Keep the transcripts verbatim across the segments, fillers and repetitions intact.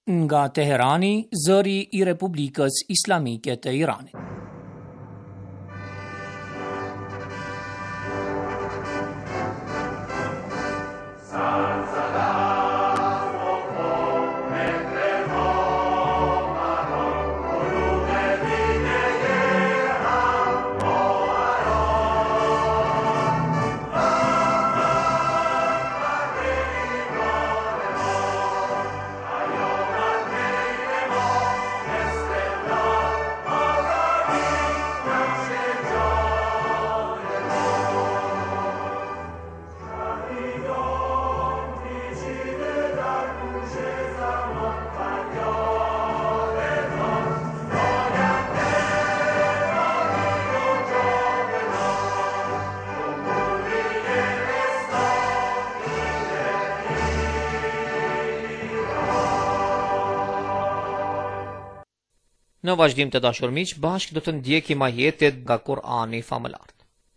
nga Teherani, zëri I Republikës Islamike të Iranit. Në vazhdim të dashur miq, bashkë do të ndjekim ajetet nga Kur'ani famëlar.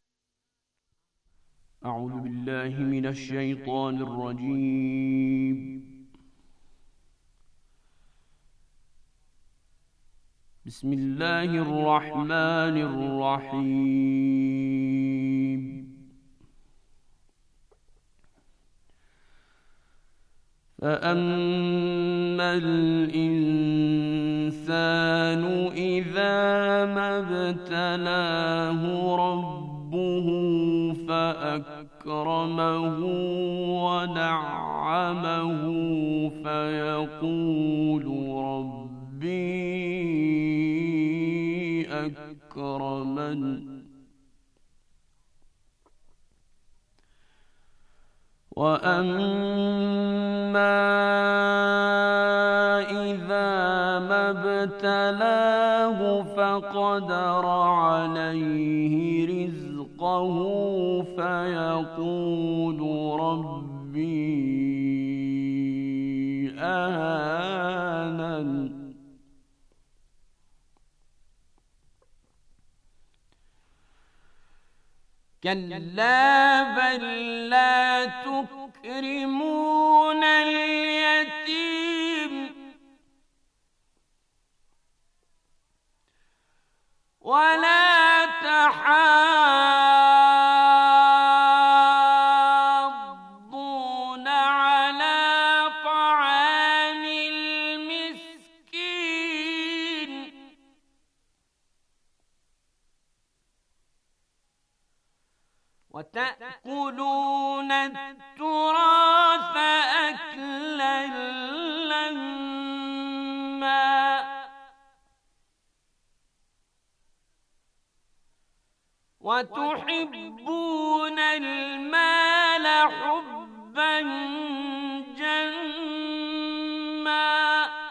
A'udhu billahi minash shaitanir rajim. Bismillahir rahmanir rahim. فأما الإنسان إذا ما ابتلاه ربه فأكرمه ونعمه فيقول ربي أكرمن وأما إذا ما ابتلاه فقدر عليه رزقه فيقول ربي أهانن كلا بل لا تكرمون اليتيم ولا تحاضون على طعام المسكين وتأكلون التراث أكلا لما وتحبون المال حبا جما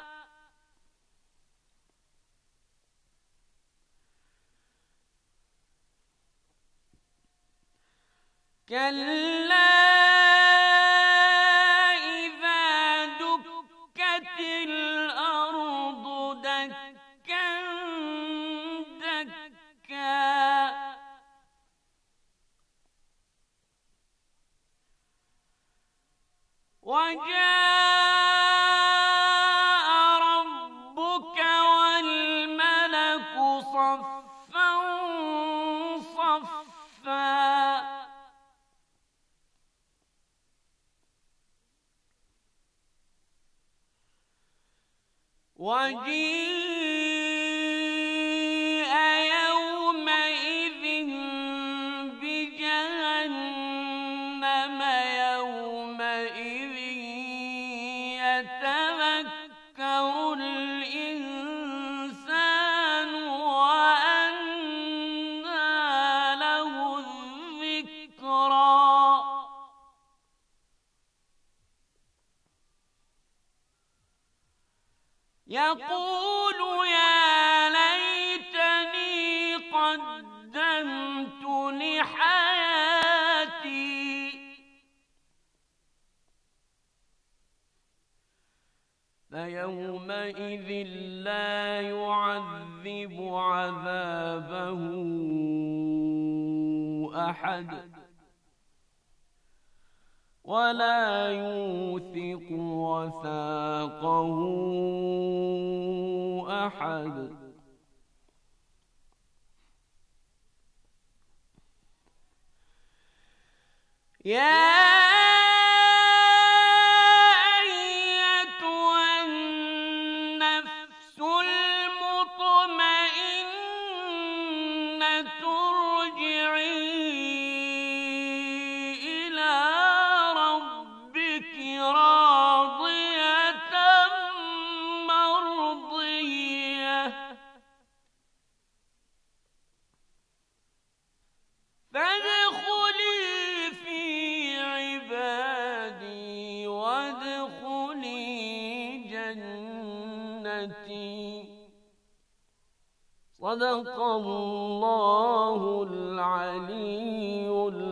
كلا إذا دكت الأرض دكا دكا وجاء ربك والملك صفا صفا وجيء يومئذ بجهنم يومئذ يتذكر الإنسان وأنى له الذكرى يقول يا ليتني قدمت لحياتي فيومئذ لا يعذب عذابه أحد ولا يوثق وثاقه أحد يا صدق الله العلي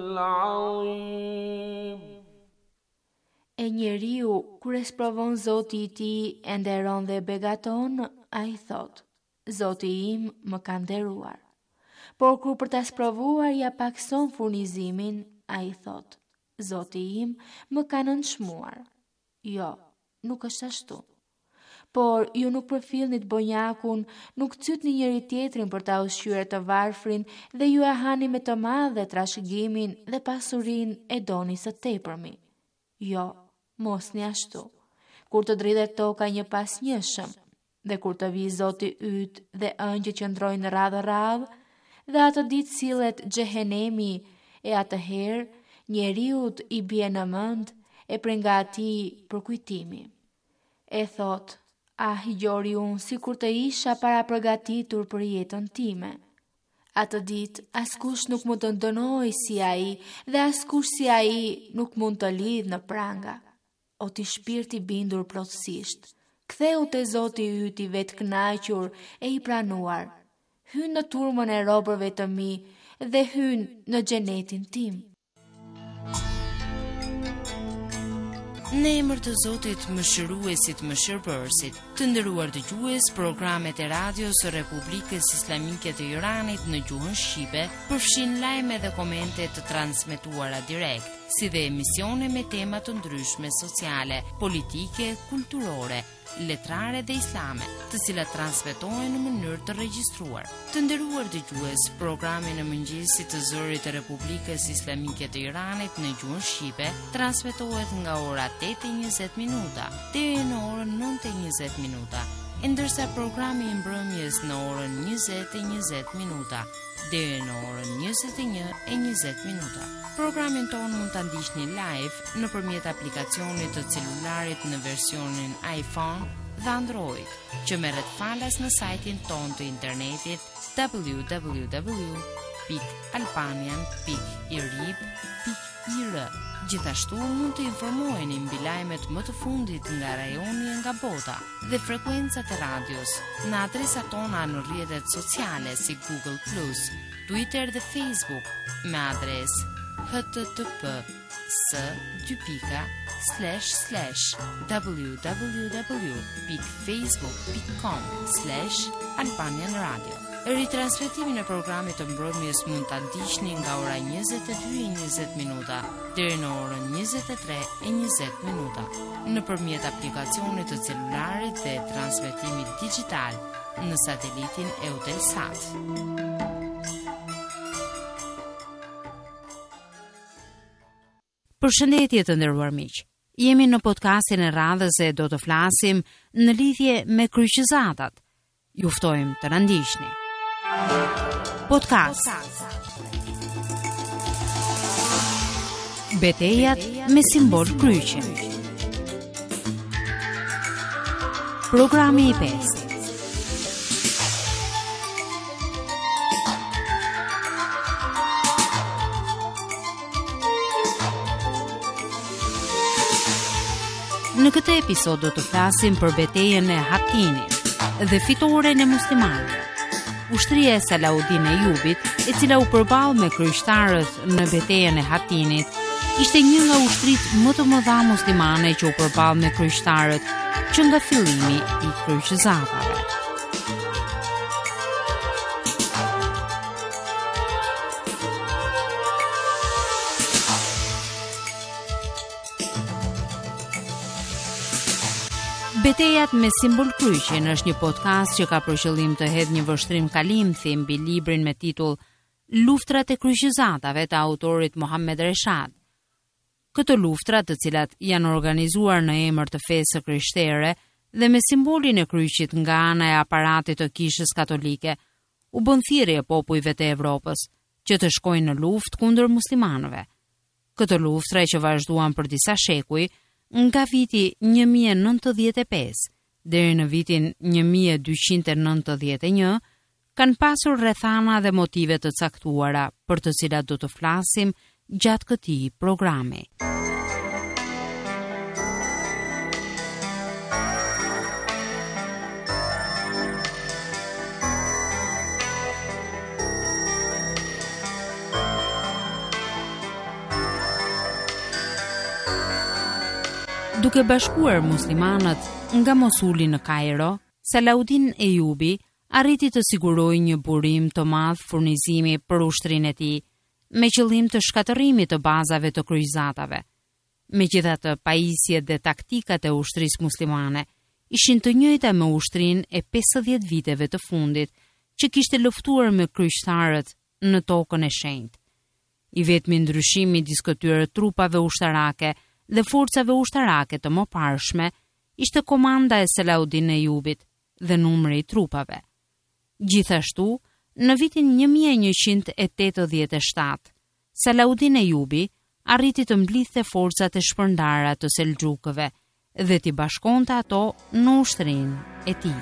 العظيم. E njeriu, kur e sprovon Zoti i tij e nderon dhe begaton, ai thot: Zoti im më ka nderuar. Por kur për ta sprovuar ja pakson furnizimin, ai thot: Zoti im më ka nënçmuar. Jo, nuk është ashtu. Por ju nuk përfillnit bonjakun, nuk cytni njëri tjetrin për ta ushqyer të varfrin dhe ju e hani me të madhe trashëgimin dhe pasurinë e doni së tepërmi. Jo, mos një ashtu. Kur të dridhet toka një pas njëshëm, dhe kur të vi Zoti yt dhe ëngjëjt që ndrojnë radhë radhë, dhe atë ditë sillet xhehenemi, e atëherë njeriut i bie në mend e prej nga atij për kujtimi. E thot: Ah, gjori unë si kur të isha para përgatitur për jetën time. Atë ditë, askush nuk mund të ndënoj si ai dhe askush si ai nuk mund të lidh në pranga. O ti shpirti bindur plotësisht, ktheu te Zoti yt i vetkënaqur e i pranuar. Hyn në turmën e robërve të mi dhe hyn në xhenetin tim. Në emër të Zotit mëshiruesit mëshirbërësit, të nderuar dëgjues, programet e radios së Republikës Islamike të Iranit në gjuhën shqipe përfshin lajme dhe komente të transmetuara direkt, si dhe emisione me tema të ndryshme sociale, politike, kulturore, letrare dhe islame, të cilat transmetohen në mënyrë të regjistruar. Të nderuar dëgjues, programi në mëngjesit të zërit të Republikës Islamike të Iranit në gjuhën shqipe transmetohet nga ora tetë e njëzet minuta deri në orën nëntë e njëzet minuta, ndërsa programi i mbrëmjes në orën njëzet e njëzet minuta deri në orën njëzet e një e njëzet minuta. Programin tonë mund ta ndiqni live nëpërmjet aplikacionit të celularit në versionin iPhone dhe Android, që merret falas në sajtin tonë të internetit w w w pikë albanian pikë irib pikë ir. Gjithashtu mund të informoheni mbi lajmet më të fundit nga rajoni e nga bota dhe frekuencat e radios në adresat tona në rrjetet sociale si Google plus, Twitter dhe Facebook me adresë http s dy pika slash slash www pikë facebook pikë com slash albanian radio. Ritransmetimin e programit të mbrëmjes mund ta ndiqni nga ora njëzet e dy e njëzet minuta deri në orën njëzet e tre e njëzet minuta nëpërmjet aplikacionit të celularit dhe transmetimit digital në satelitin Eutelsat. Përshëndetje të nderuar miq. Jemi në podcastin e radhës e do të flasim në lidhje me kryqëzatat. Ju ftojmë të na ndiqni. Podcast. Betejat me simbol kryqi. Programi i pestë. Në këtë episod do të flasim për betejën e Hatinit dhe fitoren e muslimanëve. Ushtria e Salaudin Ejubit, e cila u përball me kryeqtarët në betejën e Hatinit, ishte një nga ushtrit më të mëdha muslimane që u përball me kryeqtarët që nga fillimi i kryqëzatave. Betejat me simbol kryqin është një podcast që ka për qëllim të hedhë një vështrim kalimthi mbi librin me titull Luftrat e kryqëzatave të autorit Mohammed Reshad. Këto luftra, të cilat janë organizuar në emër të fesë së krishtere dhe me simbolin e kryqit nga ana e aparatit të Kishës Katolike, u bën thirrje popujve të Evropës që të shkojnë në luftë kundër muslimanëve. Këto luftra që vazhduan për disa shekuj, nga viti një mijë e nëntëdhjetë e pesë deri në vitin një mijë e dyqind e nëntëdhjetë e një, kanë pasur rrethana dhe motive të caktuara për të cilat do të flasim gjatë këtij programi. Duke bashkuar muslimanët nga Mosuli në Kairo, Salaudin Ejubi arriti të sigurojë një burim të madh furnizimi për ushtrinë e tij, me qëllim të shkatërrimit të bazave të kryqëzatave. Megjithatë, pajisjet dhe taktikat e ushtrisë muslimane ishin të njëjta me ushtrinë e pesëdhjetë viteve të fundit, që kishte luftuar me kryqëtarët në tokën e shenjtë. I vetmi ndryshimi midis këtyre trupave ushtarake dhe forcave ushtarake të mëparshme ishte komanda e Salaudin Ejubit dhe numri i trupave. Gjithashtu, në vitin një mijë e njëqind e tetëdhjetë e shtatë, Salaudin Ejubi arriti të mblidhte forcat e shpërndara të Selxhukëve dhe t'i bashkonte ato në ushtrinë e tij.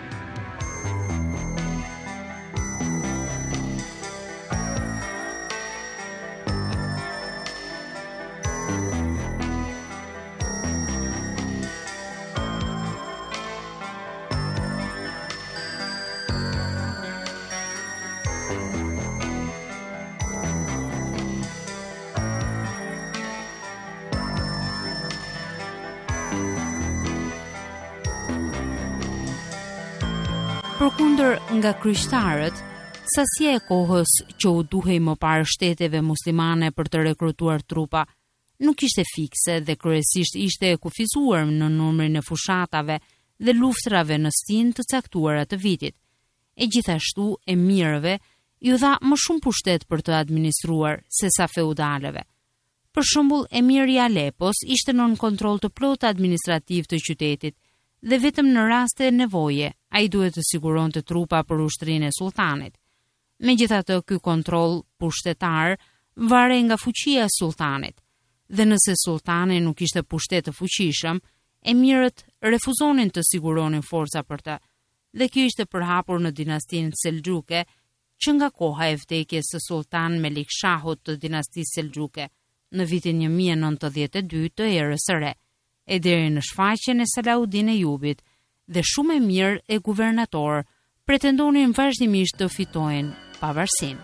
Përkundër nga kryqëtarët, sasia e kohës që u duhej më parë shteteve muslimane për të rekrutuar trupa nuk ishte fikse dhe kryesisht ishte e kufizuar në numrin e fushatave dhe luftrave në stin të caktuara të vitit. E gjithashtu emirëve ju dha më shumë pushtet për të administruar se sa feudalëve. Për shembull, emiri i Alepos ishte nën kontroll të plotë administrativ të qytetit dhe vetëm në raste e nevoje ai duhet të siguronte trupa për ushtrinë e sultanit. Megjithatë, ky kontroll pushtetar varej nga fuqia e sultanit, dhe nëse sultani nuk ishte pushtet të fuqishëm, emirët refuzonin të siguronin forca për të, dhe kjo ishte përhapur në dinastinë Selxhuke, që nga koha e vdekjes së sultan Melikshahut të dinastisë Selxhuke në vitin një mijë e nëntëdhjetë e dy të erës së re, e deri në shfaqjen e Salaudin Ejubit, dhe shumë e mirë e guvernator pretendonin vazhdimisht të fitojnë pavarësinë.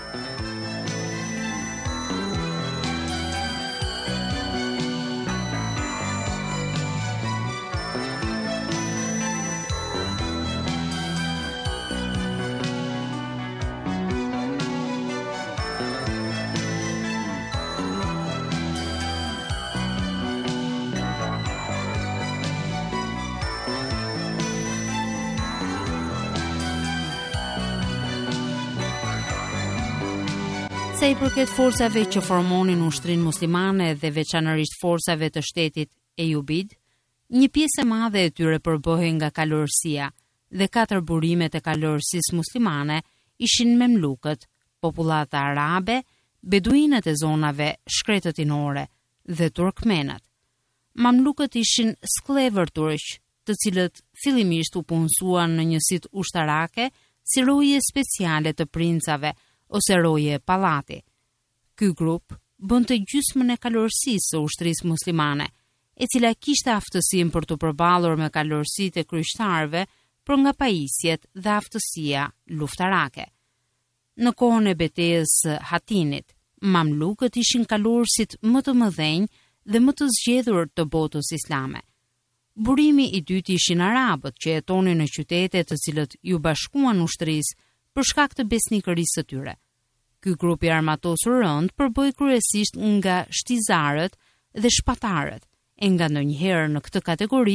Sa i përket forcave që formonin ushtrinë muslimane dhe veçanërisht forcave të shtetit Ejubid, një pjesë e madhe e tyre përbëhej nga kalorësia dhe katër burimet e kalorësisë muslimane ishin memlukët, popullata arabe, beduinët e zonave shkretëtinore dhe turkmenët. Mamlukët ishin skllëvër turq, të cilët fillimisht u punësuan në njësit ushtarake si roje speciale të princave ose roje pallati. Ky grup bënte gjysmën e kalorësisë së ushtrisë muslimane, e cila kishte aftësinë për të përballur me kalorësitë e kryqëtarëve për nga pajisjet dhe aftësia luftarake. Në kohën e betejës së Hatinit, mamlukët ishin kalorësit më të mëdhenj dhe më të zgjedhur të botës islame. Burimi i dytë ishin arabët që jetonin në qytete të cilët ju bashkuan ushtrisë për shkak të besnikërisë së tyre. Ky grup i armatosur rënd përbëhej kryesisht nga shtizarët dhe shpatarët, e nga ndonjëherë në këtë kategori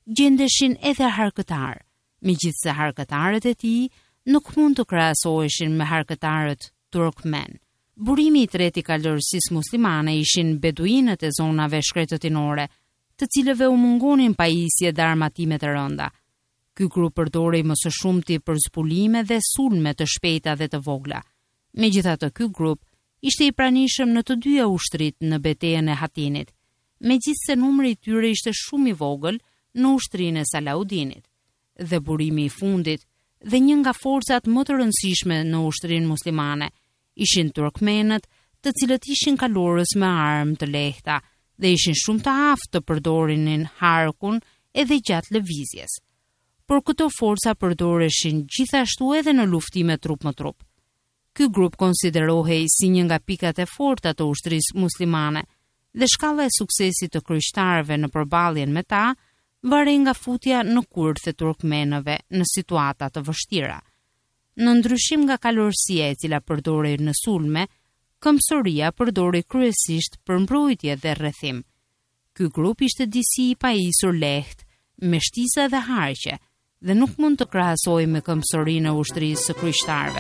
gjendeshin edhe harkëtar, megjithse harkëtarët e tij nuk mund të krahasoheshin me harkëtarët turkmen. Burimi i tretë i kalorësisë muslimane ishin beduinët e zonave shkretëtinore, të cilëve u mungonin pajisje dhe armatime të rënda. Ky grup përdorej më së shumti për zbulime dhe sulme të shpejta dhe të vogla. Megjithatë, ky grup ishte i pranishëm në të dyja ushtrit në betejën e Hatinit, megjithse numri i tyre ishte shumë i vogël në ushtrinë e Salaudinit. Dhe burimi i fundit dhe një nga forcat më të rëndësishme në ushtrinë muslimane ishin turkmenët, të cilët ishin kalorës me armë të lehta dhe ishin shumë të aftë të përdorinin harkun edhe gjatë lëvizjes. Por këto forca përdoreshin gjithashtu edhe në luftime trup më trup. Ky grup konsiderohej si një nga pikat e forta të ushtrisë muslimane dhe shkalla e suksesit të kryeqtarëve në përballjen me ta varej nga futja në kurth e turkmenëve në situata të vështira. Në ndryshim nga kalorësia e cila përdorej në sulme, këmbësoria përdorej kryesisht për mbrojtje dhe rrethim. Ky grup ishte disi i pajisur lehtë, me shtisa dhe harqe, dhe nuk mund të krahasojë me këmbësorinë e ushtrisë së kryeqtarëve.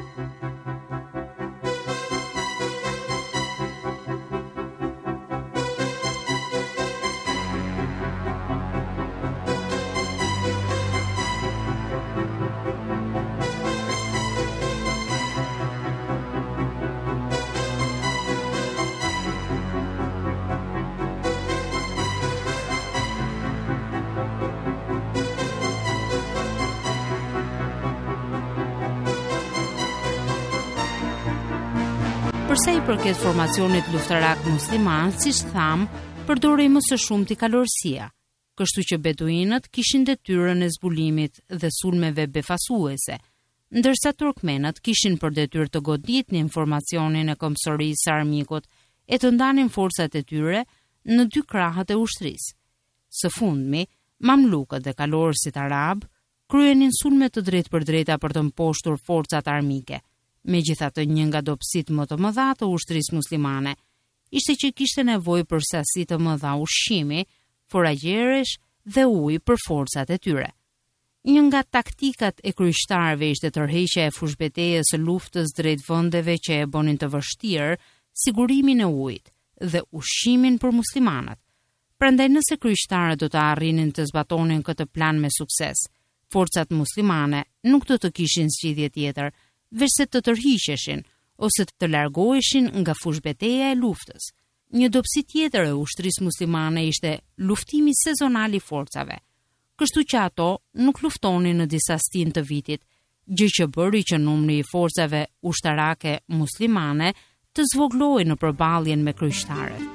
Përsa i përket formacionit luftarak musliman, siç tham, përdorej më së shumti kalorësia, kështu që beduinët kishin detyrën e zbulimit dhe sulmeve befasuese, ndërsa turkmenët kishin për detyrë të goditnin informacionin e këmbësorisë së armikut e të ndanin forcat e tyre në dy krahët e ushtrisë. Së fundmi, mamlukët dhe kalorësit arab kryenin sulme të drejtë për drejta për të mposhtur forcat armike. Megjithatë, një nga dobësitë më të mëdha të ushtrisë muslimane ishte që kishte nevojë për sasi të mëdha ushqimi, foragjeresh dhe ujë për forcat e tyre. Një nga taktikat e kryeqtarëve ishte tërheqja e fushbetejës së luftës drejt vendeve që e bonin të vështirë sigurimin e ujit dhe ushqimin për muslimanët. Prandaj nëse kryeqtarët do të arrinin të zbatonin këtë plan me sukses, forcat muslimane nuk do të kishin zgjidhje tjetër veç se të tërhiqeshin ose të largoheshin nga fushbeteja e luftës. Një dobësi tjetër e ushtrisë muslimane ishte luftimi sezonal i forcave, kështu që ato nuk luftonin në disa stinë të vitit, gjë që bëri që numri i forcave ushtarake muslimane të zvoglohej në përballjen me kryeqtarët.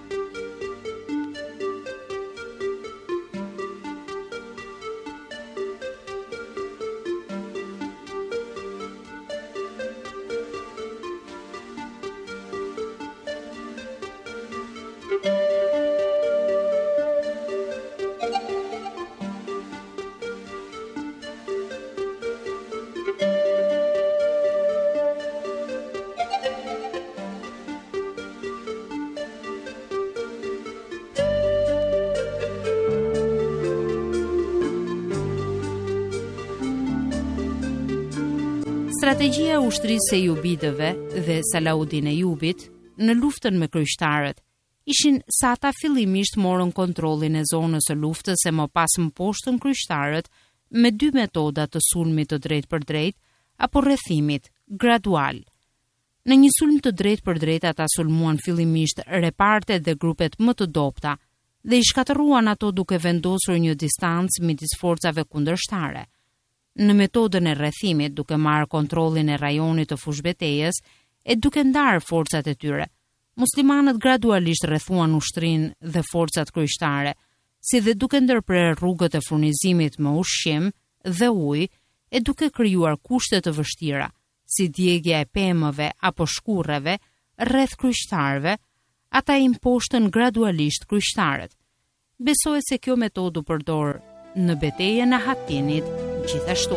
Strategjia e ushtrisë e Jubidëve dhe Salaudin e Jubit në luftën me kryeqtarët ishin sa ata fillimisht morën kontrollin e zonës së luftës e më pas mposhtën kryeqtarët me dy metoda të sulmit të drejtë për drejtë apo rrethimit gradual. Në një sulm të drejtë për drejtë ata sulmuan fillimisht repartet dhe grupet më të dobta dhe i shkatëruan ato duke vendosur një distancë midis forcave kundërshtare. Në metodën e rrethimit, duke marrë kontrollin e rajonit të fushbetejës e duke ndarë forcat e tyre, muslimanët gradualisht rrethuan ushtrinë dhe forcat kryeqtare, si dhe duke ndërprer rrugët e furnizimit me ushqim dhe ujë e duke krijuar kushte të vështira, si djegja e pemëve apo shkurreve rreth kryeqtarëve, ata i imposhtën gradualisht kryeqtarët. Besohet se kjo metodë u përdor në betejën e Hatinit gjithashtu.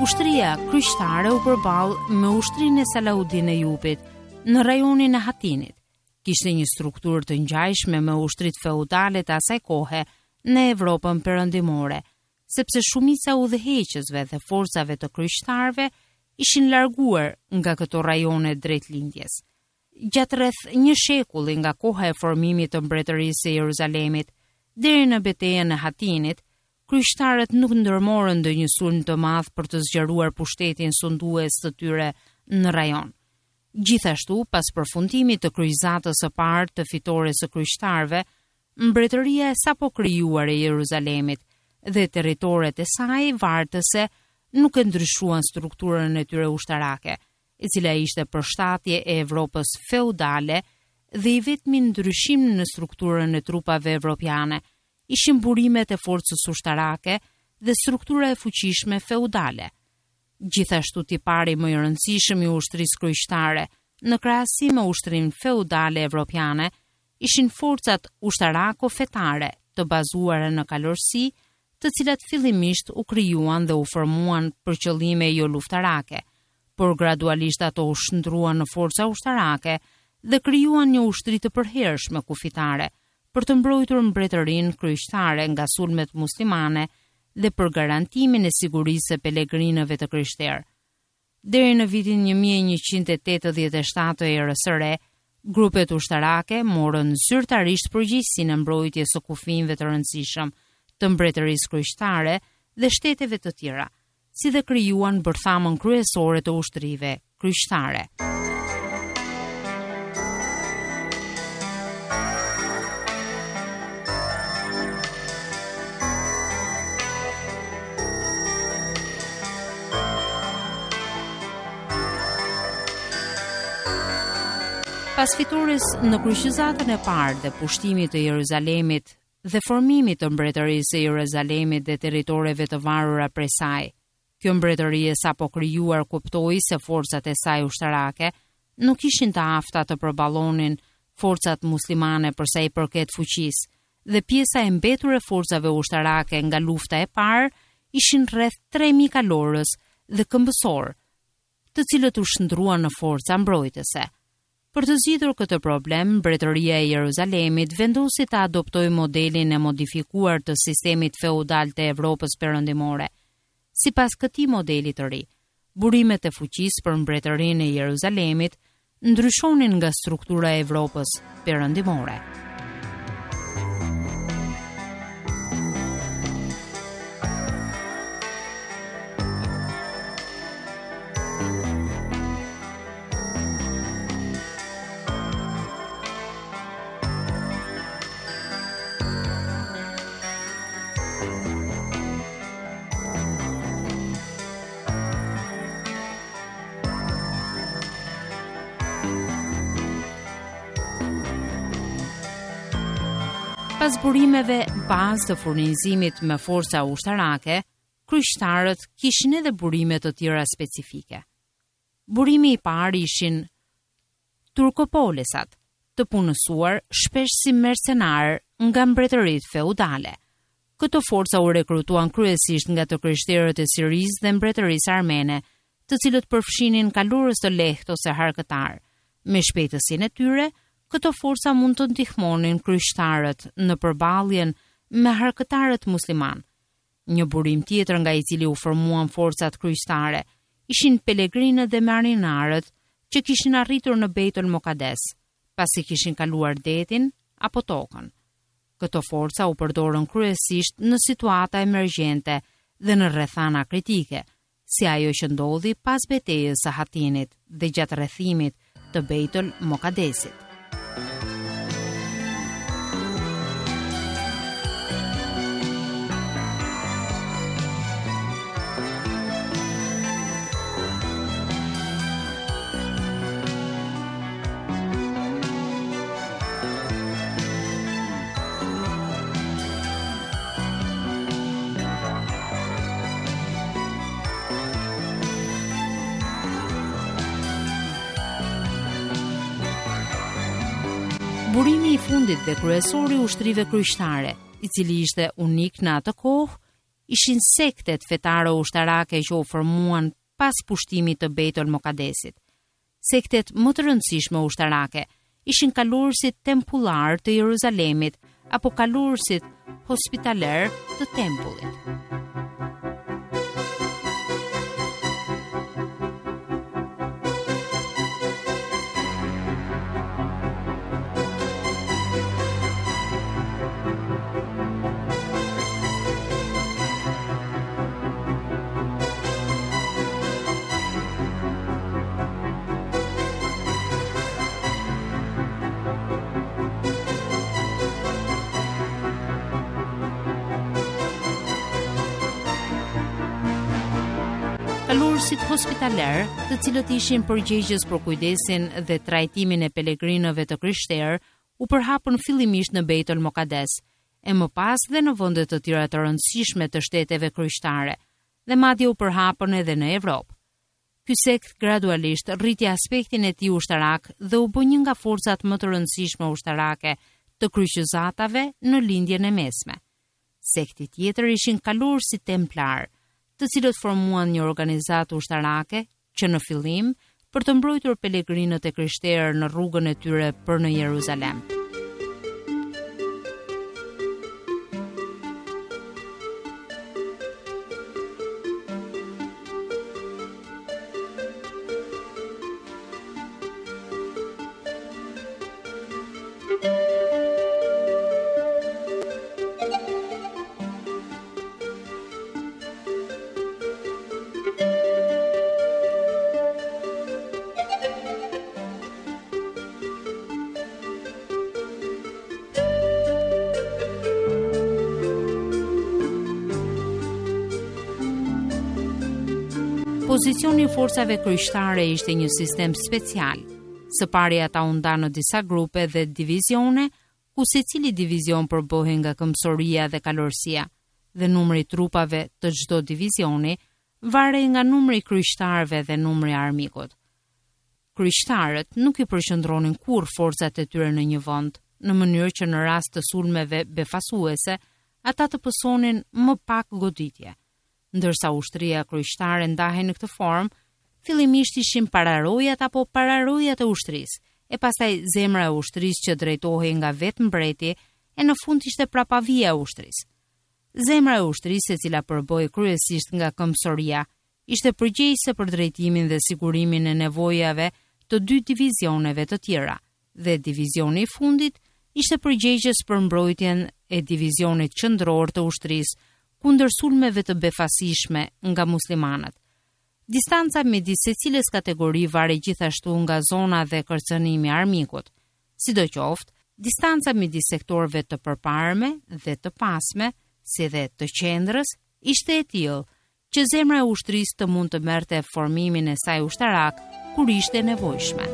Ushtria kryqëtare u përball me ushtrinë e Salaudin Eyyubit në rajonin e Hatinit. Kishte një strukturë të ngjashme me ushtritë feudale të asaj kohe në Evropën perëndimore, sepse shumica e udhëheqësve dhe forcave të kryqëtarëve ishin larguar nga këto rajone drejt lindjes. Gjatë rreth një shekulli nga koha e formimit të mbretërisë së Jeruzalemit deri në betejën e Hatinit, kryqëtarët nuk ndërmorën ndonjë sulm të madh për të zgjeruar pushtetin sundues të tyre në rajon. Gjithashtu, pas përfundimit të kryqëzatës së parë të fitores së kryqëtarëve, mbretëria e sapo krijuar e Jeruzalemit dhe territoret e saj vartëse nuk e ndryshuan strukturën e tyre ushtarake, e cila ishte përshtatje e Evropës feudale dhe i vetmi ndryshim në strukturën e trupave evropiane ishin burimet e forcës ushtarake dhe struktura e fuqishme feudale. Gjithashtu tipari më i rëndësishëm i ushtrisë kryqëtare në krahasim me ushtrinë feudale evropiane ishin forcat ushtarako-fetare të bazuara në kalorësi, të cilat fillimisht u krijuan dhe u formuan për qëllime jo luftarake, por gradualisht ato u shndruan në forca ushtarake dhe krijuan një ushtri të përhershme kufitare për të mbrojtur mbretërinë kryqëtare nga sulmet muslimane dhe për garantimin e sigurisë së pelegrinëve të krishterë. Deri në vitin një mijë e njëqind e tetëdhjetë e shtatë të erës së re, grupet ushtarake morën zyrtarisht përgjegjësinë e mbrojtjes së kufive të rëndësishëm të mbretërisë kryqëtare dhe shteteve të tjera, si dhe krijuan bërthamën kryesore të ushtrive kryqëtare. Pas fitores në kryqëzatën e parë dhe pushtimit të Jeruzalemit dhe formimit të mbretërisë së Jeruzalemit dhe territoreve të varura prej saj, kjo mbretëri e sapo krijuar kuptoi se forcat e saj ushtarake nuk ishin të afta të përballonin forcat muslimane për sa i përket fuqisë, dhe pjesa e mbetur e forcave ushtarake nga lufta e parë ishin rreth tre mijë kalorës dhe këmbësor, të cilët u shndruan në forca mbrojtëse. Për të zgjidhur këtë problem, mbretëria e Jeruzalemit vendosi të adoptojë modelin e modifikuar të sistemit feudal të Evropës perëndimore. Sipas këtij modeli të ri, burimet e fuqisë për mbretërinë e Jeruzalemit ndryshonin nga struktura e Evropës perëndimore. Pas burimeve bazë të furnizimit me forca ushtarake, kryqëtarët kishin edhe burime të tjera specifike. Burimi i parë ishin turkopolizat, të punësuar shpesh si mercenarë nga mbretëritë feudale. Këto forca u rekrutuan kryesisht nga të krishterët e Sirisë dhe mbretërisë armene, të cilët përfshinin kalorës të lehtë ose harkëtar. Me shpejtësinë e tyre, këto forca mund të ndihmonin kryqëtarët në përballjen me harkëtarët musliman. Një burim tjetër nga i cili u formuan forcat kryqëtare ishin pelegrinët dhe marinarët që kishin arritur në Beitul Mokades, pasi kishin kaluar detin apo tokën. Këto forca u përdorën kryesisht në situata emergjente dhe në rrethana kritike, si ajo që ndodhi pas betejës së Hatinit dhe gjatë rrethimit të Beitul Mokadesit. Burimi i fundit dhe kryesori i ushtrive kryqëtare, i cili ishte unik në atë kohë, ishin sektet fetare ushtarake që u formuan pas pushtimit të Beitul Mokadesit. Sektet më të rëndësishme ushtarake ishin kalorësit tempullar të Jeruzalemit apo kalorësit hospitaler të tempullit. Kalorësit hospitaler, të cilët ishin përgjegjës për kujdesin dhe trajtimin e pelegrinëve të krishterë, u përhapën fillimisht në Beitul Mokades, e më pas dhe në vende të tjera të rëndësishme të shteteve krishtere, dhe madje u përhapën edhe në Evropë. Ky sekt gradualisht rriti aspektin e tij ushtarak dhe u bë një nga forcat më të rëndësishme ushtarake të kryqëzatave në lindjen e mesme. Sekti tjetër ishin kalorësit templar, të cilët formuan një organizatë ushtarake që në fillim për të mbrojtur pelegrinët e krishterë në rrugën e tyre për në Jeruzalem. Pozicioni i forcave krishtere ishte një sistem special. Së pari ata u ndan në disa grupe dhe divizione, ku secili divizion përbohej nga këmbësoria dhe kalorësia, dhe numri i trupave të çdo divizioni varej nga numri i krishtarëve dhe numri i armikut. Krishtarët nuk i përqendronin kurrë forcat e tyre në një vend, në mënyrë që në rast të sulmeve befasuese, ata të pësonin më pak goditje. Ndërsa ushtria krishtere ndahej në këtë formë, fillimisht ishin pararojat apo pararojat e ushtrisë, e pastaj zemra e ushtrisë që drejtohej nga vetë mbreti, e në fund ishte prapavia e ushtrisë. Zemra e ushtrisë, e cila përbëhej kryesisht nga këmbësoria, ishte përgjegjëse për drejtimin dhe sigurimin e nevojave të dy divizioneve të tjera, dhe divizioni i fundit ishte përgjegjës për mbrojtjen e divizionit qendror të ushtrisë kundër sulmeve të befasishme nga muslimanët. Distanca midis secilës kategori varej gjithashtu nga zona dhe kërcënimi i armikut. Sidoqoftë, distanca midis sektorëve të përparme dhe të pasme, si dhe të qendrës, ishte e tillë që zemra e ushtrisë të mund të merrte formimin e saj ushtarak kur ishte nevojshme.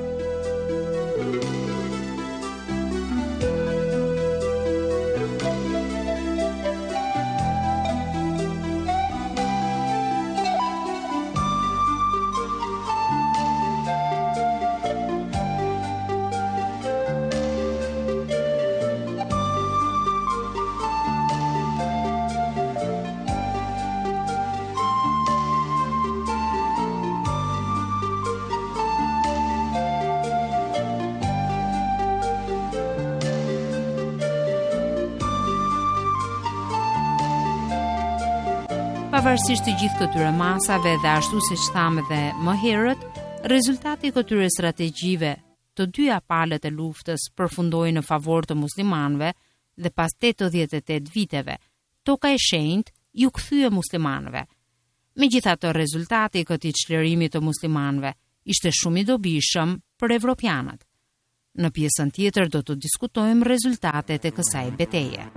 Pavarësisht të gjithë këtyre masave dhe ashtu siç thamë dhe më herët, rezultati i këtyre strategjive të dyja palët e luftës përfundoi në favor të muslimanëve dhe pas tetëdhjetë e tetë viteve, toka e shenjtë ju kthye muslimanëve. Megjithatë, rezultati i këtij çlirimi të muslimanëve ishte shumë i dobishëm për evropianët. Në pjesën tjetër do të diskutojmë rezultatet e kësaj betejë.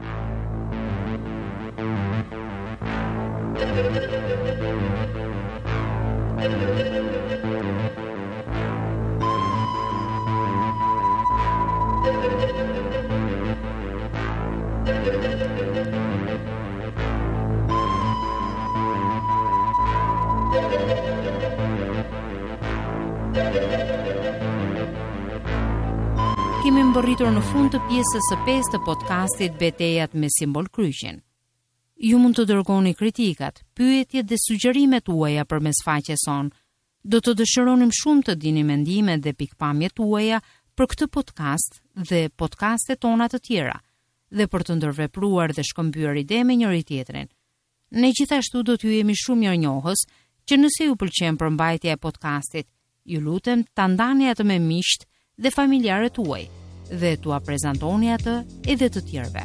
Kemi mbërritur në fund të pjesës së pesë të podcastit Betejat me simbol kryqin. Ju mund të dërgoni kritikat, pyetjet dhe sugjerimet tuaja përmes faqes son. Do të dëshironim shumë të dini mendimet dhe pikpamjet tuaja për këtë podcast dhe podcastet tona të tjera, dhe për të ndërvepruar dhe shkëmbyer ide me njëri tjetrin. Ne gjithashtu do t'ju jemi shumë mirënjohës që nëse ju pëlqen përmbajtja e podcastit, ju lutem ta ndani atë me miqt dhe familjarët tuaj dhe t'ua prezantoni atë edhe të tjerëve.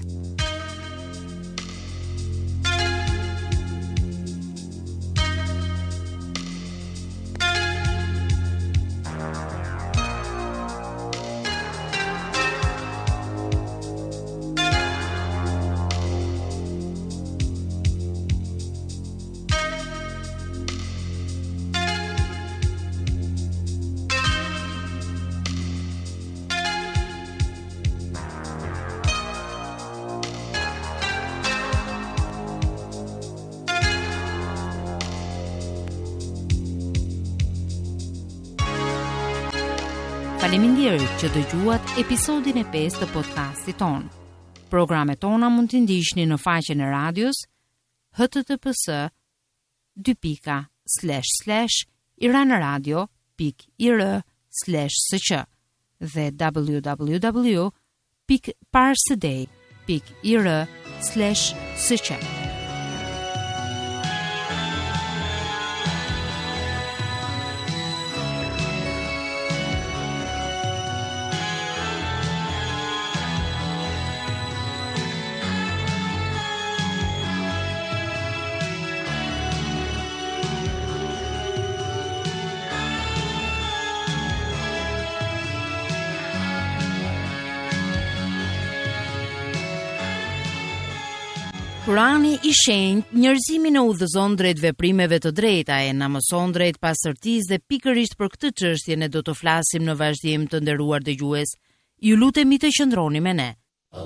Faleminderit që dëgjuat episodin e pesë të podcastit ton. Programet tona mund t'i ndiqni në faqen e radios https dy pika slash slash iranradio pik ir slash sq dhe www pik parsedej pik ir slash sq. Kurani i shenjtë njerëzimin e udhëzon drejt veprimeve të drejta, e na mëson drejt pastërtisë dhe pikërisht për këtë çështje ne do të flasim në vazhdim, të nderuar dëgjues. Ju lutemi të qëndroni me ne.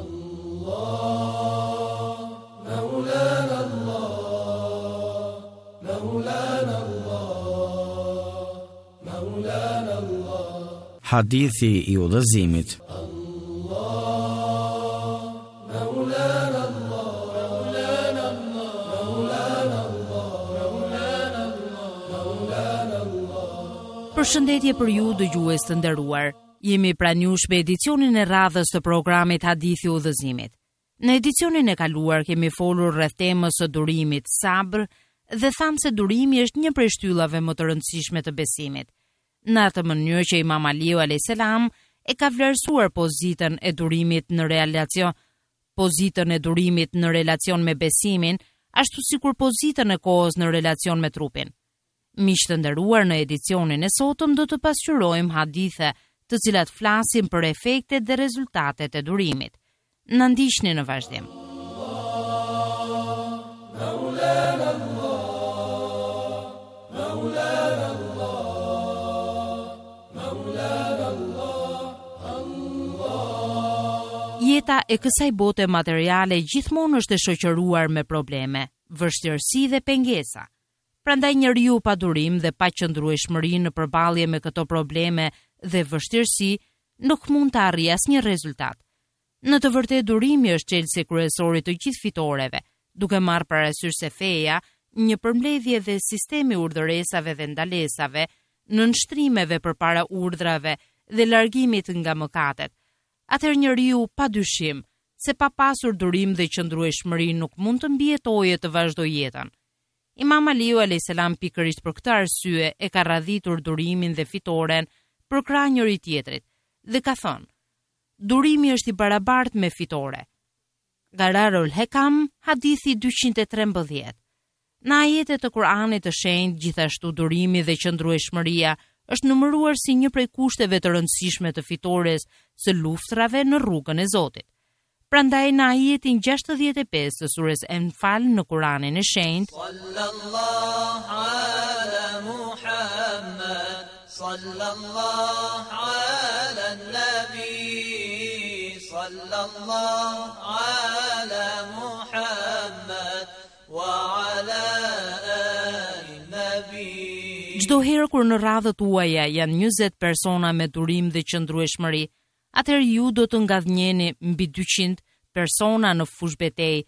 Hadithi i udhëzimit. Përshëndetje për ju dëgjues të nderuar. Jemi pranë jush me edicionin e radhës të programit Hadithi i udhëzimit. Në edicionin e kaluar kemi folur rreth temës së durimit, sabër, dhe thamë se durimi është një prej shtyllave më të rëndësishme të besimit. Në atë mënyrë që Imam Aliu alayhis salam e ka vlerësuar pozitën e durimit në relacion, pozitën e durimit në relacion me besimin, ashtu sikur pozitën e kohës në relacion me trupin. Miq të nderuar, në edicionin e sotëm do të pasqyrojmë hadithe të cilat flasin për efektet dhe rezultatet e durimit. Na ndiqni në vazhdim. Jeta e kësaj bote materiale gjithmonë është e shoqëruar me probleme, vështirësi dhe pengesa. Prandaj njeriu pa durim dhe pa qëndrueshmëri në përballje me këto probleme dhe vështirësi nuk mund të arrijë asnjë rezultat. Në të vërtetë durimi është çelësi kryesor i të gjithë fitoreve, duke marrë parasysh se feja, një përmbledhje dhe sistemi urdhëresave dhe ndalesave, nënshtrimeve përpara urdhrave dhe largimit nga mëkatet. Atëherë njeriu padyshim se pa pasur durim dhe qëndrueshmëri nuk mund të mbijetojë të vazhdojë jetën. Imam Aliu alayhis salam pikërisht për këtë arsye e ka radhitur durimin dhe fitoren për krah njëri tjetrit dhe ka thënë: durimi është i barabartë me fitore. Gararul Hekam, hadithi dyqind e trembëdhjetë. Në ajetet të Kuranit të shenjtë, gjithashtu durimi dhe qëndrueshmëria është numëruar si një prej kushteve të rëndësishme të fitores së luftrave në rrugën e Zotit. Prandaj në ajetin gjashtëdhjetë e pesë të surës Enfal në Kuranin e shenjtë, sallallahu ala Muhammad, sallallahu ala nabi, sallallahu ala Muhammad wa ala ali nabi. Çdo herë kur në radhët tuaja janë njëzet persona me durim dhe qëndrueshmëri, atëherë ju do të ngadhnjeni mbi dyqind persona në fushbetej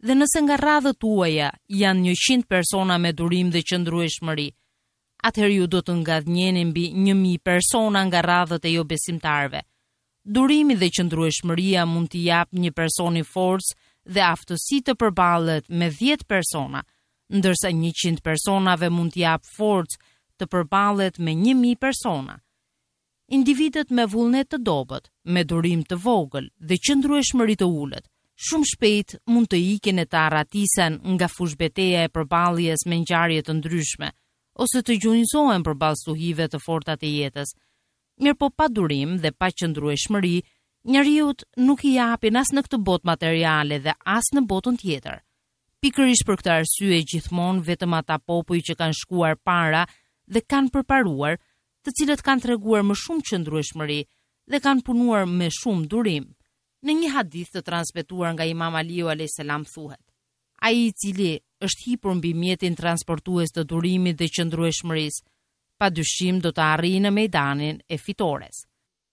Dhe nëse nga radhët tuaja janë njëqind persona me durim dhe qëndrueshmëri, atëherë ju do të ngadhnjeni mbi një mijë persona nga radhët e jo besimtarve. Durimi dhe qëndrueshmëria mund t'i jap një personi forcë dhe aftësi të përballet me dhjetë persona, ndërsa njëqind personave mund t'i jap forcë të përballet me një mijë persona. Individët me vullnet të dobët, me durim të vogël dhe qëndrueshmëri të ulët, shumë shpejt mund të ikin e të arratisen nga fushbeteja e përballjes me ngjarje të ndryshme, ose të gjunjëzohen përballë stuhive të forta të jetës. Mirë po pa durim dhe pa qëndrueshmëri, njeriut nuk i japin as në këtë botë materiale dhe as në botën tjetër. Pikërisht për këtë arsye gjithmonë vetëm ata popull që kanë shkuar para dhe kanë përparuar, të cilët kanë treguar më shumë qëndrueshmëri dhe kanë punuar me shumë durim. Në një hadith të transmetuar nga Imam Aliu alayhis salam thuhet: ai i cili është hipur mbi mjetin transportues të durimit dhe qëndrueshmërisë, padyshim do të arrijë në mejdanin e fitores.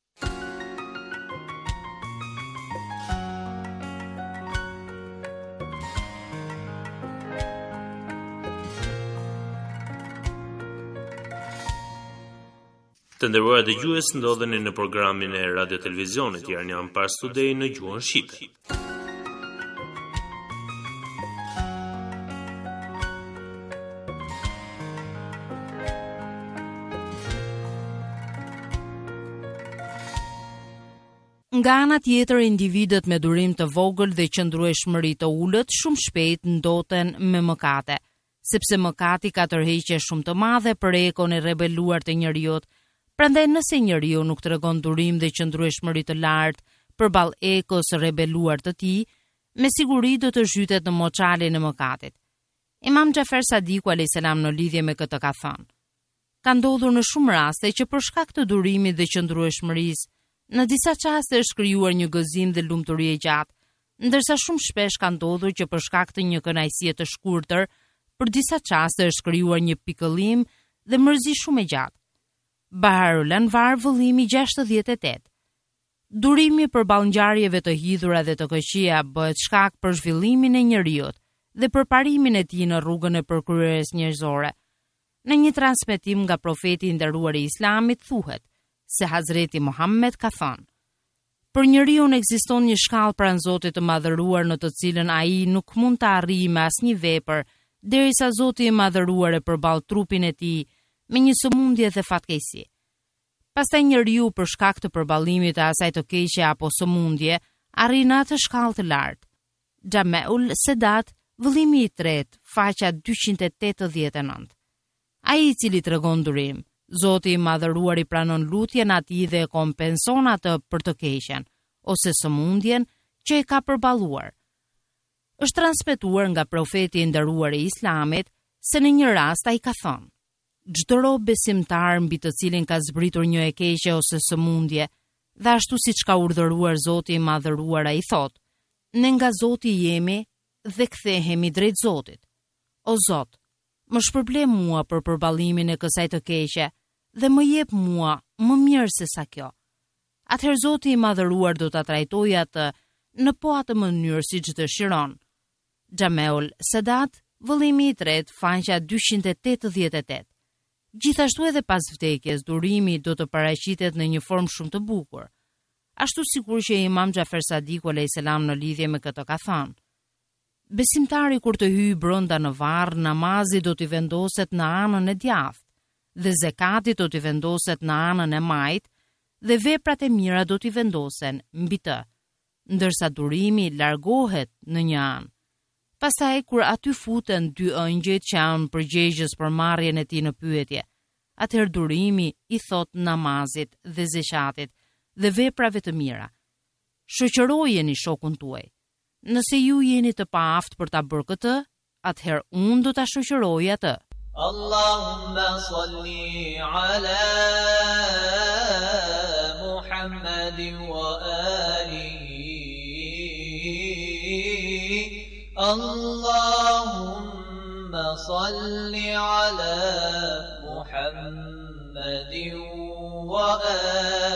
Të nderuar dëgjues, ndodheni në programin e Radio Televizionit Iranian Pars Today në gjuhën shqipe. Nga ana tjetër, individët me durim të vogël dhe qëndrueshmëri të ulët shumë shpejt ndoten me mëkate, sepse mëkati ka tërheqje shumë të madhe për ekon e rebeluar të njerëzit. Prandaj nëse njeriu nuk tregon durim dhe qëndrueshmëri të lartë përballë ekos së rebeluar të tij, me siguri do të zhytet në moçalin e mëkatit. Imam Xhafer Sadiku alayhis salam në lidhje me këtë ka thënë: ka ndodhur në shumë raste që për shkak të durimit dhe qëndrueshmërisë, në disa çaste është krijuar një gëzim dhe lumturi e gjatë, ndërsa shumë shpesh ka ndodhur që për shkak të një kënaqësie të shkurtër, për disa çaste është krijuar një pikëllim dhe mërzi shumë e gjatë. Baharul Anvar, vëllimi gjashtëdhjetë e tetë. Durimi përballë ngjarjeve të hidhura dhe të këqija bëhet shkak për zhvillimin e njeriut dhe për parimin e tij në rrugën e përkryeres njerëzore. Në një transmetim nga profeti i nderuar i Islamit thuhet se Hazreti Muhammed ka thënë: për njeriu ekziston një shkallë pranë Zotit të Madhëruar në të cilën ai nuk mund të arrijë me asnjë vepër derisa Zoti i Madhëruar e përball trupin e tij me një sëmundje dhe fatkeqësi. Pastaj njeriu për shkak të përballimit të asaj të keqe apo sëmundje arrin atë shkallë të lartë. Jameul Sedat, vëllimi i tretë, faqja dyqind e tetëdhjetë e nëntë. Ai i cili tregon durim, Zoti i Madhëruar i pranon lutjen atij dhe e kompenson atë për të keqen ose sëmundjen që e ka përballuar. Është transmetuar nga profeti i nderuar i Islamit se në një rast ai ka thënë: çdo rob besimtar mbi të cilin ka zbritur një e keqe ose sëmundje, dhe ashtu siç ka urdhëruar Zoti i Madhëruar, ai thotë: ne nga Zoti jemi dhe kthehemi drejt Zotit. O Zot, më shpërble mua për përballimin e kësaj të keqe dhe më jep mua më mirë se sa kjo. Atëherë Zoti i Madhëruar do ta trajtojë atë në po atë mënyrë siç dëshiron. Jameul Sedat, vëllimi i tretë, faqja dyqind e tetëdhjetë e tetë. Gjithashtu edhe pas vdekjes, durimi do të paraqitet në një formë shumë të bukur. Ashtu sikur që Imam Xhafer Sadiku alayhis salam në lidhje me këtë ka thënë: besimtari kur të hyjë brenda në varr, namazi do t'i vendoset në anën e djathtë, dhe zekati do t'i vendoset në anën e majtë, dhe veprat e mira do t'i vendosen mbi të, ndërsa durimi largohet në një anë. Pastaj kur aty futen dy ëngjëjt që janë përgjegjës për marrjen e tij në pyetje, atëherë durimi i thot namazit dhe zeqatit dhe veprave të mira: shoqërojeni shokun tuaj. Nëse ju jeni të paaftë për ta bërë këtë, atëherë unë do ta shoqëroj atë. Allahumma salli ala Muhammadin wa alihi. Allahumma salli ala Muhammadin wa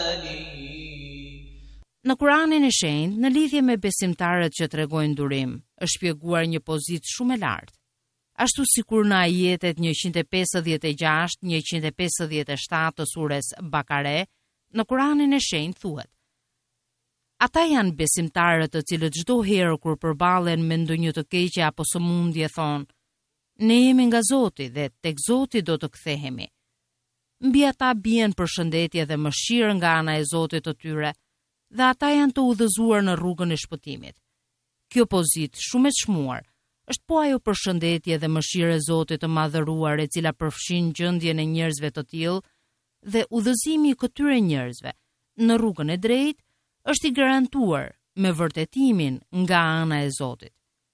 alihi. Në Kuranin e Shenjtë, në lidhje me besimtarët që tregojnë durim, është shpjeguar një pozitë shumë e lartë. Ashtu sikur në ajetet njëqind e pesëdhjetë e gjashtë, njëqind e pesëdhjetë e shtatë të sures Bakare, në Kuranin e shenjtë thuhet: ata janë besimtarët të cilët çdo herë kur përballen me ndonjë të keqe apo sëmundje thonë: ne jemi nga Zoti dhe tek Zoti do të kthehemi. Mbi ata bien përshëndetje dhe mëshirë nga ana e Zotit të tyre, dhe ata janë të udhëzuar në rrugën e shpëtimit. Kjo pozitë shumë e çmuar është po ajo përshëndetje dhe mëshirë e Zotit të madhëruar e cila përfshin gjendjen e njerëzve të tillë dhe udhëzimi i këtyre njerëzve në rrugën e drejtë është i garantuar me vërtetimin nga ana e Zotit.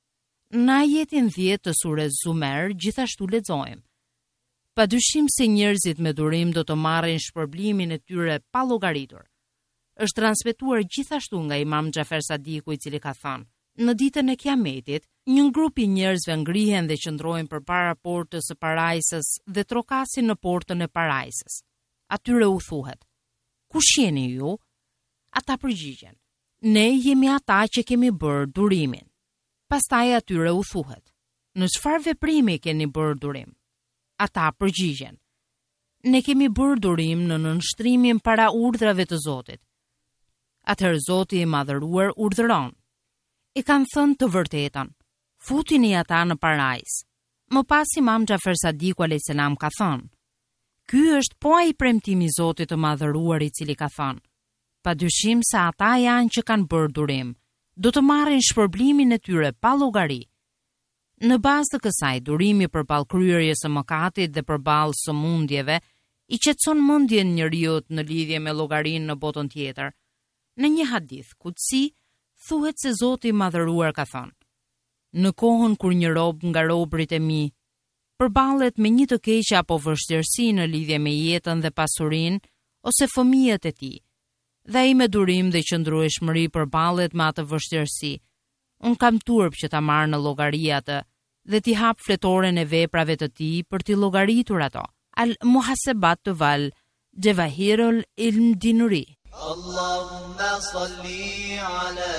Në ajetin dhjetë të sures Zumer gjithashtu lexojmë: padyshim se njerëzit me durim do të marrin shpërblimin e tyre pa llogaritur. Është transmetuar gjithashtu nga Imam Xhafer Sadiku, i cili ka thënë: në ditën e Kiametit, një grup i njerëzve ngrihen dhe qëndrojnë përpara portës së parajsës dhe trokasin në portën e parajsës. Atyre u thuhet: kush jeni ju? Ata përgjigjen: ne jemi ata që kemi bërë durimin. Pastaj atyre u thuhet: në çfarë veprimi keni bërë durim? Ata përgjigjen: ne kemi bërë durim në nënshtrimin para urdhrave të Zotit. Atëherë Zoti i madhëruar urdhëron: e kanë thënë të vërtetën, futini ata në parajs. Më pas Imam Xhafer Sadiku alayhis salam ka thënë: ky është po ai premtimi i Zotit të madhëruar, i cili ka thënë: padyshim se ata janë që kanë bërë durim, do të marrin shpërblimin e tyre pa llogari. Në bazë të kësaj, durimi përballë kryerjes së mëkatit dhe përballë sëmundjeve i qetëson mendjen njeriut në lidhje me llogarinë në botën tjetër. Në një hadith kutsi thuhet se Zoti i madhëruar ka thënë: në kohën kur një rob nga robërit e mi përballet me një të keqe apo vështirësi në lidhje me jetën dhe pasurinë ose fëmijët e tij, dhe ai me durim dhe qëndrueshmëri përballet me atë vështirësi, unë kam turp që ta marr në llogari atë dhe t'i hap fletoren e veprave të tij për t'i llogaritur ato. Al muhasebat të val Jawahirul Ilm Dinuri. Allahumma salli ala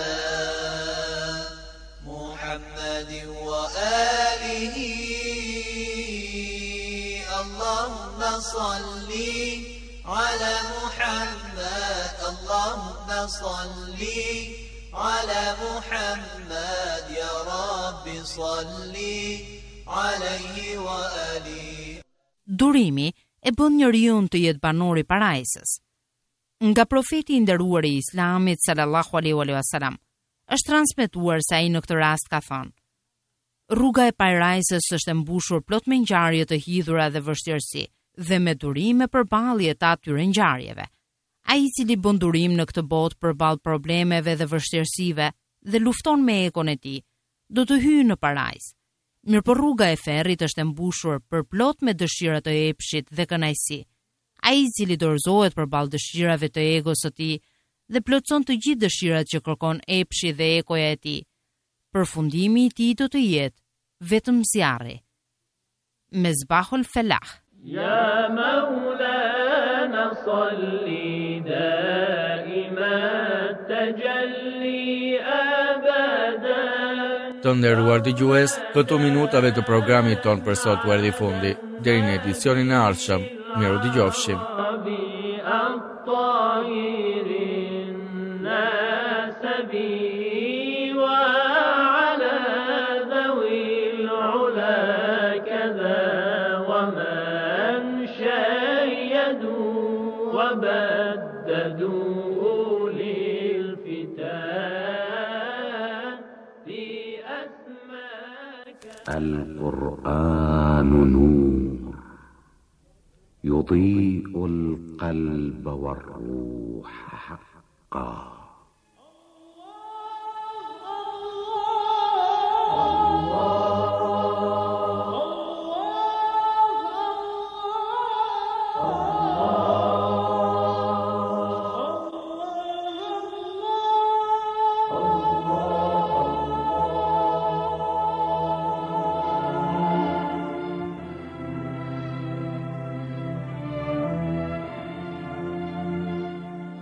Muhammadin wa alihi. Allahumma salli ala Muhammad. Allahumma salli على محمد يا رب صلي عليه وآله. Durimi e bën njeriu të jetë banor i parajsës. Nga profeti i nderuar i Islamit sallallahu alaihi wasallam është transmetuar se ai në këtë rast ka thënë: rruga e parajsës është e mbushur plot me ngjarje të hidhura dhe vështirësi, dhe me durime përballje të atyre ngjarjeve. Ai i cili bën durim në këtë botë përballë problemeve dhe vështirësive dhe lufton me ekon e tij, do të hyjë në parajs. Mirëpo rruga e ferrit është e mbushur përplot me dëshira të epshit dhe kënaqësi. Ai i cili dorëzohet përballë dëshirave të egos së tij dhe plotson të gjithë dëshirat që kërkon epshi dhe ekoja e tij, përfundimi i tij do të jetë vetëm zjarri. Mezbahul Felah. Ya Maulana salli daiman tajalli abadan. Të nderuar dëgjues, këto minutave të programit ton për sot u erdhi fundi. Deri në edicionin e ardhshëm, miru dëgjofshim. وبددوا للفتان بأسماك. القرآن نور يضيء القلب والروح حقا.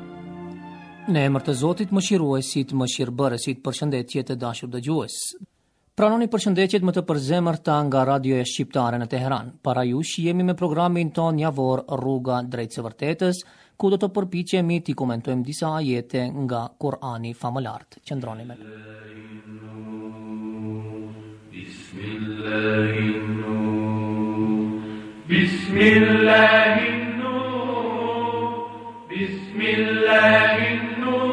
Në emër të Zotit mëshiruesit, mëshirbërësit, përshëndetje të dashur dëgjues. Pranoni përshëndetjet më të përzemërta nga radioja shqiptare në Teheran. Para jush jemi me programin ton javor Rruga drejt së vërtetës, ku do të përpiqemi t'i komentojmë disa ajete nga Kur'ani famëlart. Qëndroni me ne. Bismillahirrahmanirrahim. Bismillahirrahmanirrahim.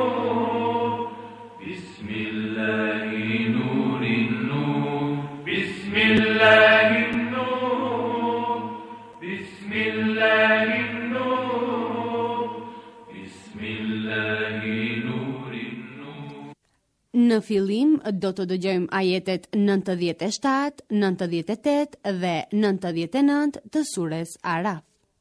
Në fillim do të dëgjojmë ajetet nëntëdhjetë e shtatë, nëntëdhjetë e tetë dhe nëntëdhjetë e nëntë të sures Araf.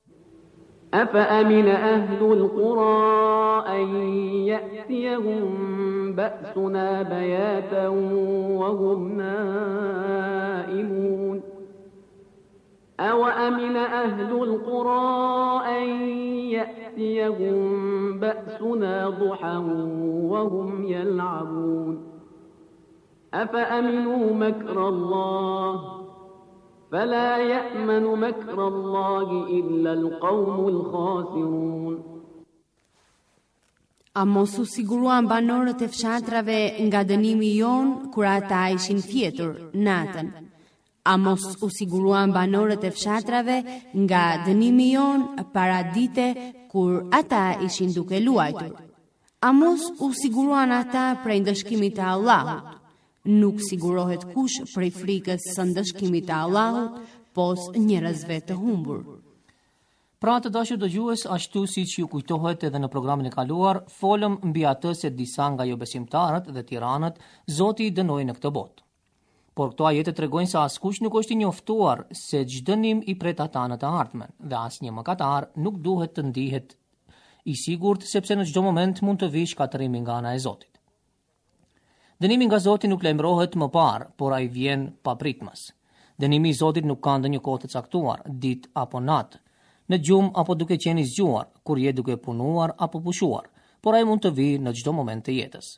أفأمن أهل القرى أن يأتيهم بأسنا بياتا وهم نائمون أوأمن أهل القرى أن يأتيهم بأسنا ضحى وهم يلعبون أفأمنوا مكر الله فلا يأمن مكر الله إلا القوم الخاسرون. A mos u siguruan banorët e fshatrave nga dënimi jon kur ata ishin fjetur natën? A mos u siguruan banorët e fshatrave nga dënimi jon para dite kur ata ishin duke luajtur? A mos u siguruan ata prej ndëshkimit të Allahut? Nuk sigurohet kush prej frikës së ndëshkimit të Allahut, pos njerëzve të humbur. Pra të dashur dëgjues, ashtu siç ju kujtohet edhe në programin e kaluar, folëm mbi atë se disa nga jo besimtarët dhe tiranët Zoti i dënoi në këtë botë. Por këto ajete tregojnë se askush nuk është i njoftuar se çdo dënim i pret ata në të ardhmen dhe asnjë mëkatar nuk duhet të ndihet i sigurt sepse në çdo moment mund të vijë shkatërimi nga ana e Zotit. Dënimi nga Zoti nuk lajmërohet më parë, por ai vjen papritmas. Dënimi i Zotit nuk ka ndonjë kohë të caktuar, ditë apo natë, në gjumë apo duke qenë i zgjuar, kur je duke punuar apo pushuar, por ai mund të vijë në çdo moment të jetës.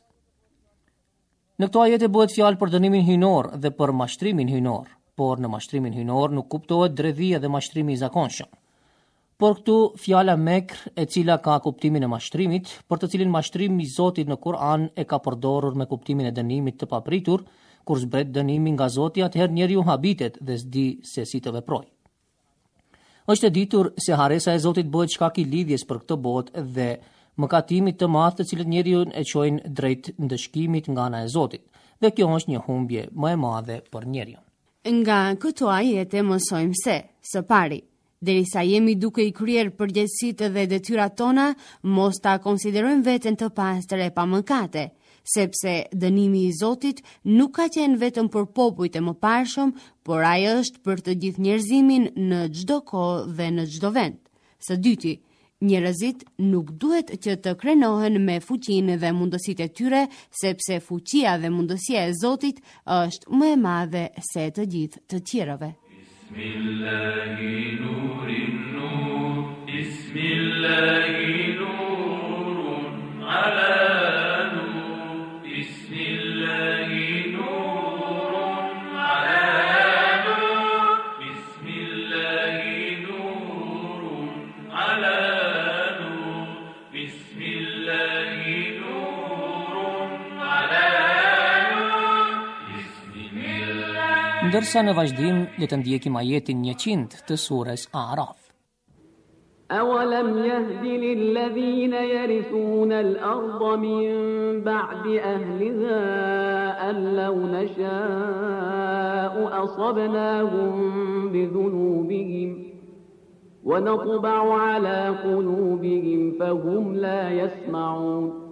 Në këto ajete bëhet fjalë për dënimin hyjnor dhe për mashtrimin hyjnor, por në mashtrimin hyjnor nuk kuptohet dredhia dhe mashtrimi i zakonshëm. Por këtu fjala mekr, e cila ka kuptimin e mashtrimit, për të cilin mashtrim i Zotit në Kur'an e ka përdorur me kuptimin e dënimit të papritur, kur zbret dënimi nga Zoti, atëherë njeriu habitet dhe s'di se si të veproj. Është e ditur se haresa e Zotit bëhet shkak i lidhjes për këtë botë dhe mëkatimit të madh të cilët njeriu e çojnë drejt ndëshkimit nga ana e Zotit, dhe kjo është një humbje më e madhe për njeriu. Nga këto ajete mësojmë se, së pari, derisa jemi duke i kryer përgjegjësitë dhe detyrat tona, mos ta konsiderojmë veten të pastër e pa mëkate, sepse dënimi i Zotit nuk ka qenë vetëm për popujt e mëparshëm, por ai është për të gjithë njerëzimin në çdo kohë dhe në çdo vend. Së dyti, njerëzit nuk duhet që të krenohen me fuqinë dhe mundësitë e tyre, sepse fuqia dhe mundësia e Zotit është më e madhe se të gjithë të tjerëve. Bismillahi nurin nur, Bismillahi nurun ala nur, Bismillahi nurun ala nur, Bismillahi nurun ala nur, Bismillahi nurun ala nur, Bismillah. Ndërsa në vazhdim le të ndjekim ajetin njëqind të sures Araf. أولم يهد للذين يرثون الأرض من بعد أهلها أن لو نشاء أصبناهم بذنوبهم ونطبع على قلوبهم فهم لا يسمعون.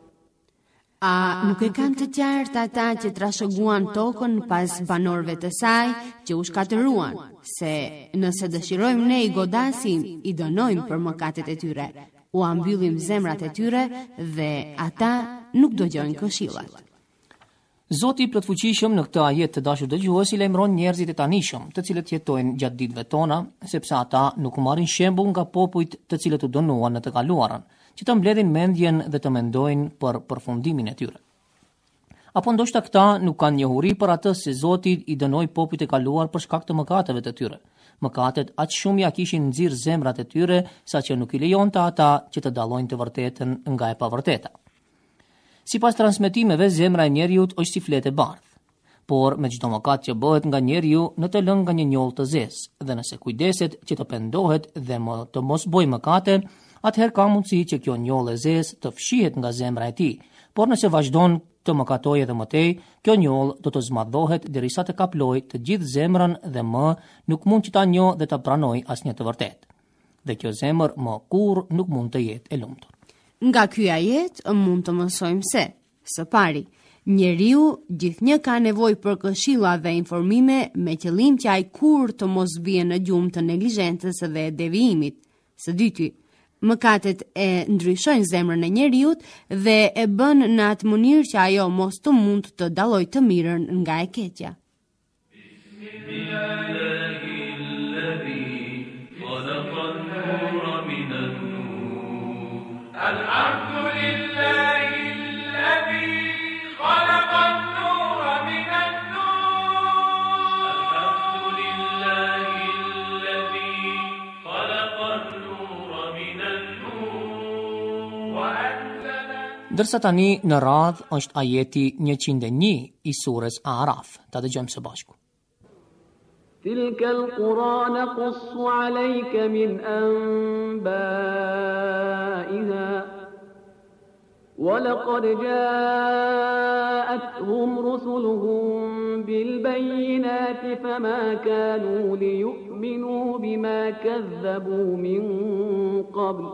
A nuk e kanë të qartë ata që trashëguan tokën pas banorëve të saj që u shkatëruan, se nëse dëshirojmë ne i godasim, i dënojmë për mëkatet e tyre, u ambyllim zemrat e tyre dhe ata nuk dëgjojnë këshillat. Zoti i plotfuqishëm në këtë ajet të dashur dëgjues i lajmëron njerëzit e tanishëm, të cilët jetojnë gjatë ditëve tona, sepse ata nuk marrin shembull nga popujt të cilët u dënuan në të kaluarën, që të mbledhin mendjen dhe të mendojnë për përfundimin e tyre. Apo ndoshta këta nuk kanë njohuri për atë se Zoti i dënoi popujt e kaluar për shkak të mëkateve të tyre. Mëkatet aq shumë ja kishin nxirr zemrat e tyre saqë nuk i lejonte ata që të dallojnë të vërtetën nga e pavërteta. Sipas transmetimeve, zemra e njeriut është si fletë e bardhë. Por me çdo mëkat që bëhet nga njeriu, në të lënë nga një njollë të zezë, dhe nëse kujdeset që të pendohet dhe më të mos bëjë mëkate, atëherë ka mundësi që kjo njollë e zezë të fshihet nga zemra e tij. Por nëse vazhdon të mëkatojë edhe më tej, kjo njollë do të zmadhohet derisa të kaplojë të gjithë zemrën dhe më nuk mund që ta njohë dhe ta pranojë asnjë të vërtetë. Dhe kjo zemër më kurrë nuk mund të jetë e lumtur. Nga ky ajet mund të mësojmë se, së pari, njeriu gjithnjë ka nevojë për këshilla dhe informime me qëllim që ai kur të mos bie në gjumë të neglizhencës dhe devijimit. Së dyti, mëkatet e ndryshojnë zemrën e njeriut dhe e bën në atë mënyrë që ajo mos të mund të dallojë të mirën nga e keqja. Dërsa tani në radhë është ajeti njëqind e një i surës Araf. Ta dëgjojmë së bashku. تلك القرى نقص عليك من أنبائها ولقد جاءتهم رسلهم بالبينات فما كانوا ليؤمنوا بما كذبوا من قبل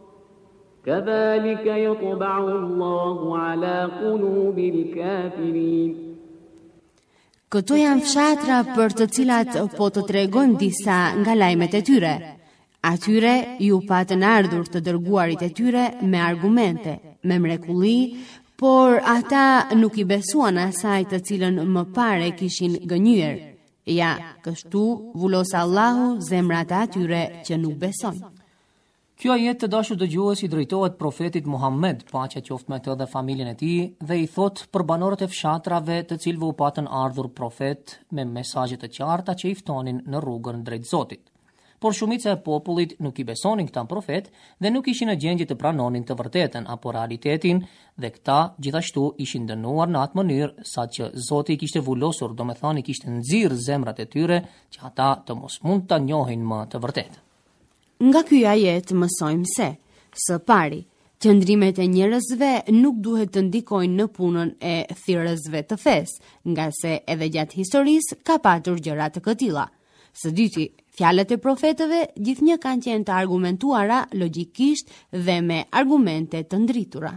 كذلك يطبع الله على قلوب الكافرين. Këto janë fshatra për të cilat po të tregojmë disa nga lajmet e tyre. Atyre ju patën ardhur të dërguarit e tyre me argumente, me mrekulli, por ata nuk i besuan asaj të cilën më pare kishin gënyer. Ja, kështu vullos Allahu zemrat e atyre që nuk besojnë. Kjo ajet të dashur dëgjues i drejtohet profetit Muhammed, paqja qoftë me të dhe familjen e tij, dhe i thot për banorët e fshatrave të cilëve u patën ardhur profet me mesazhe të qarta që i ftonin në rrugën drejt Zotit. Por shumica e popullit nuk i besonin këta profet dhe nuk ishin në gjendje të pranonin të vërtetën apo realitetin, dhe këta gjithashtu ishin dënuar në atë mënyrë saqë Zoti i kishte vullosur, domethënë i kishte nxirr zemrat e tyre që ata të mos mund ta njohin më të vërtetën. Nga ky ajet mësojmë se, së pari, qëndrimet e njerëzve nuk duhet të ndikojnë në punën e thirrësve të fesë, nga se edhe gjatë historisë ka patur gjëra të këtilla. Së dyti, fjalët e profetëve gjithnjë kanë qenë të argumentuara logjikisht dhe me argumente të ndritura.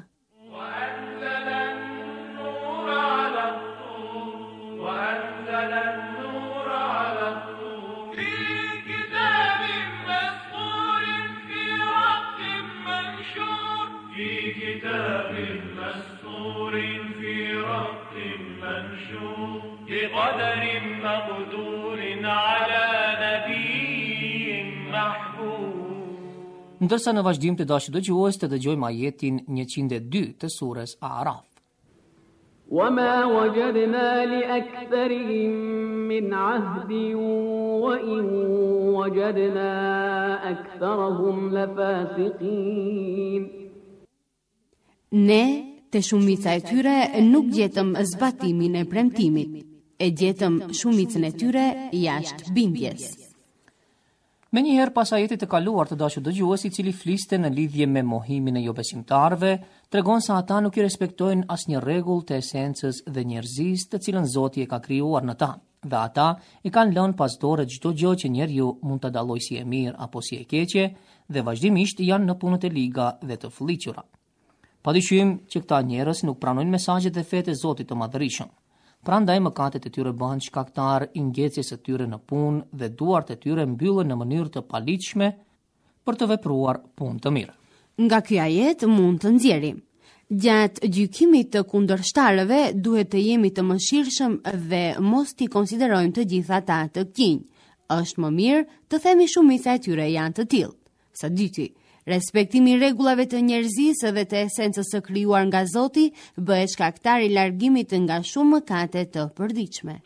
بقدر مقدور على نبي محبوب. Ndërsa në vazhdim të dashur dëgjues të dëgjojmë ajetin njëqind e dy të surës Araf. وما وجدنا لأكثرهم من عهد وإن وجدنا أكثرهم لفاسقين. Ne te shumica e tyre nuk gjetëm zbatimin e premtimit, e gjetëm shumicën e tyre jashtë bindjes. Me njëherë pas ajetit të kaluar të dashur dëgjues i cili fliste në lidhje me mohimin e jo besimtarëve, tregon se ata nuk i respektojnë asnjë rregull të esencës dhe njerëzisë të cilën Zoti e ka krijuar në ta, dhe ata i kanë lënë pas dore çdo gjë që njeriu mund ta dallojë si e mirë apo si e keqe, dhe vazhdimisht janë në punët e liga dhe të fëlliqura. Padyshim që këta njerëz nuk pranojnë mesazhet e fetë e Zotit të Madhërisëm. Prandaj mëkatet e tyre bëhen shkaktar i ngjecjes së tyre në punë dhe duart e tyre mbyllen në mënyrë të paligjshme për të vepruar punë të mirë. Nga ky ajet mund të nxjerrim: gjatë gjykimit të kundërshtarëve duhet të jemi të mëshirshëm dhe mos t'i konsiderojmë të gjitha ata të qinj. Është më mirë të themi shumica e tyre janë të tillë. Së dyti, Respektimi i rregullave të njerëzisë dhe të esencës së krijuar nga Zoti bëhet shkaktar i largimit nga shumë mëkate të përditshme.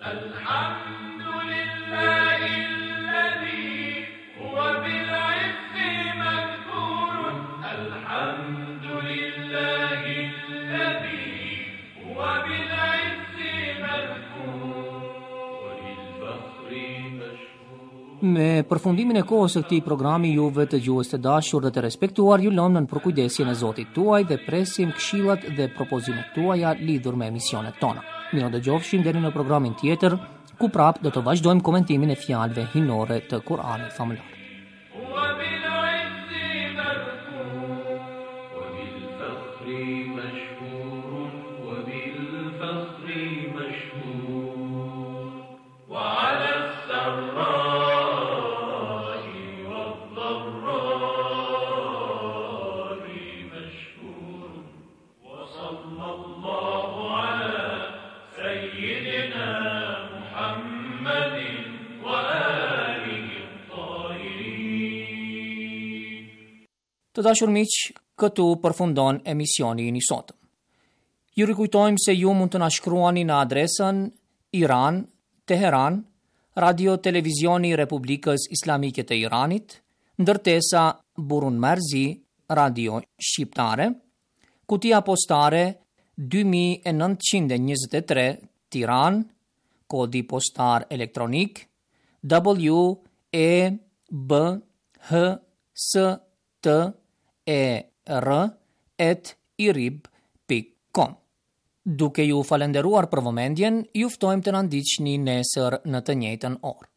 Me përfundimin e kohës së këtij programi, juve të gjuhës të dashur dhe të respektuar, ju lëmë në përkujdesjen e Zotit tuaj dhe presim këshillat dhe propozimet tuaja lidhur me emisionet tona. Mirë dëgjofshim deri në programin tjetër, ku prap do të vazhdojmë komentimin e fjalëve hinore të Kuranit famëlar. Të dashur miq, këtu përfundon emisioni i sotëm. Ju rikujtojmë se ju mund të na shkruani në adresën Iran, Teheran, Radio Televizioni i Republikës Islamike të Iranit, ndërtesa Burun Merzi, Radio Shqiptare, kutia postare dy mijë e nëntëqind e njëzet e tre, Tiranë, kodi postar elektronik W E B H S T E R at irib dot com. Duke ju falenderuar për vëmendjen, ju ftojmë të na ndiqni nesër në të njëjtën orë.